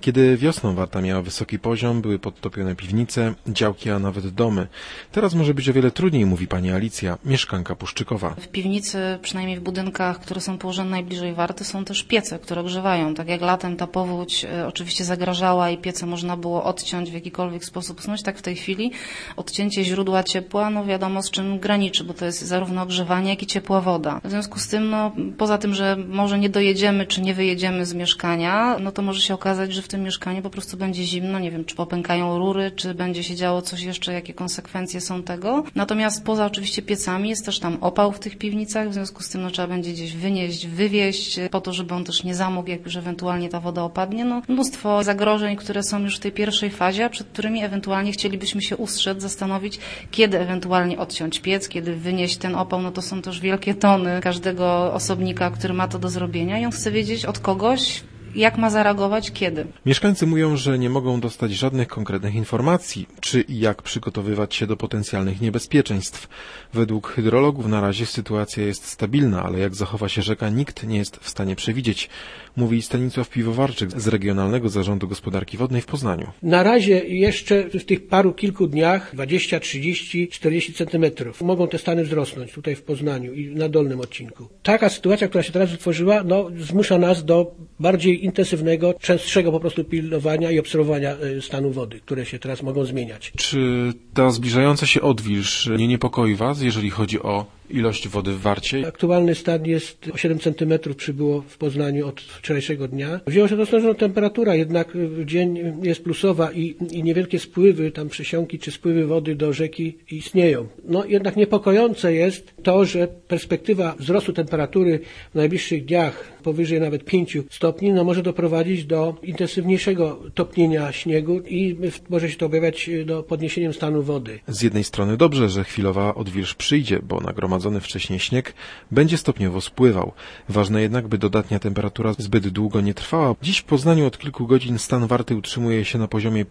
Kiedy wiosną Warta miała wysoki poziom, były podtopione piwnice, działki, a nawet domy. Teraz może być o wiele trudniej, mówi pani Alicja, mieszkanka Puszczykowa. W piwnicy, przynajmniej w budynkach, które są położone najbliżej Warty, są też piece, które grzewają. Tak jak latem ta powódź oczywiście zagrażała i piece można było odciąć w jakikolwiek sposób usunąć, tak w tej chwili odcięcie źródła ciepła, no wiadomo z czym graniczy, bo to jest zarówno ogrzewanie, jak i ciepła woda. W związku z tym, no poza tym, że może nie dojedziemy, czy nie wyjedziemy z mieszkania, no to może się okazać, że w tym mieszkaniu po prostu będzie zimno, nie wiem, czy popękają rury, czy będzie się działo coś jeszcze, jakie konsekwencje są tego. Natomiast poza oczywiście piecami jest też tam opał w tych piwnicach, w związku z tym no, trzeba będzie gdzieś wynieść, wywieźć, po to, żeby on też nie zamógł, jak już ewentualnie ta woda opadnie. No, mnóstwo zagrożeń, które są już w tej pierwszej fazie, przed którymi ewentualnie chcielibyśmy się ustrzec, zastanowić, kiedy ewentualnie odciąć piec, kiedy wynieść ten opał, no to są też wielkie tony każdego osobnika, który ma to do zrobienia i on chce wiedzieć od kogoś, jak ma zareagować, kiedy. Mieszkańcy mówią, że nie mogą dostać żadnych konkretnych informacji, czy i jak przygotowywać się do potencjalnych niebezpieczeństw. Według hydrologów na razie sytuacja jest stabilna, ale jak zachowa się rzeka, nikt nie jest w stanie przewidzieć, mówi Stanisław Piwowarczyk z Regionalnego Zarządu Gospodarki Wodnej w Poznaniu. Na razie jeszcze w tych kilku dniach 20, 30, 40 centymetrów mogą te stany wzrosnąć tutaj w Poznaniu i na dolnym odcinku. Taka sytuacja, która się teraz utworzyła, zmusza nas do bardziej intensywnego, częstszego po prostu pilnowania i obserwowania stanu wody, które się teraz mogą zmieniać. Czy ta zbliżająca się odwilż nie niepokoi Was, jeżeli chodzi o ilość wody w Warcie? Aktualny stan jest o 7 cm przybyło w Poznaniu od wczorajszego dnia. Wzięło się to stąd, że temperatura jednak w dzień jest plusowa i niewielkie spływy, tam przesiąki czy spływy wody do rzeki istnieją. Jednak niepokojące jest to, że perspektywa wzrostu temperatury w najbliższych dniach powyżej nawet 5 stopni, może doprowadzić do intensywniejszego topnienia śniegu i może się to objawiać do podniesieniem stanu wody. Z jednej strony dobrze, że chwilowa odwilż przyjdzie, bo nagromadzony wcześniej śnieg będzie stopniowo spływał. Ważne jednak, by dodatnia temperatura zbyt długo nie trwała. Dziś w Poznaniu od kilku godzin stan Warty utrzymuje się na poziomie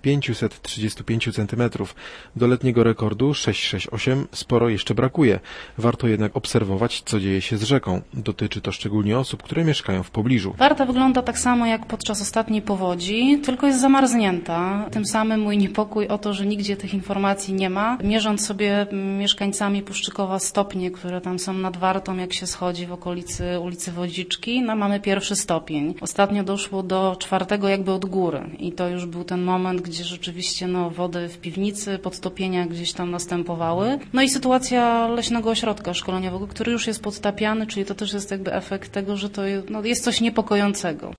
535 cm. Do letniego rekordu 668 sporo jeszcze brakuje. Warto jednak obserwować, co dzieje się z rzeką. Dotyczy to szczególnie osób, które mieszkają w pobliżu. Warta wygląda tak samo jak podczas ostatniej powodzi, tylko jest zamarznięta. Tym samym mój niepokój o to, że nigdzie tych informacji nie ma. Mierząc sobie mieszkańcami Puszczykowa stopnie, które tam są nad Wartą, jak się schodzi w okolicy ulicy Wodziczki, mamy 1 stopień. Ostatnio doszło do 4 jakby od góry i to już był ten moment, gdzie rzeczywiście wody w piwnicy, podtopienia gdzieś tam następowały. I sytuacja Leśnego Ośrodka Szkoleniowego, który już jest podtapiany, czyli to też jest jakby efekt tego, że to jest coś niepokojącego.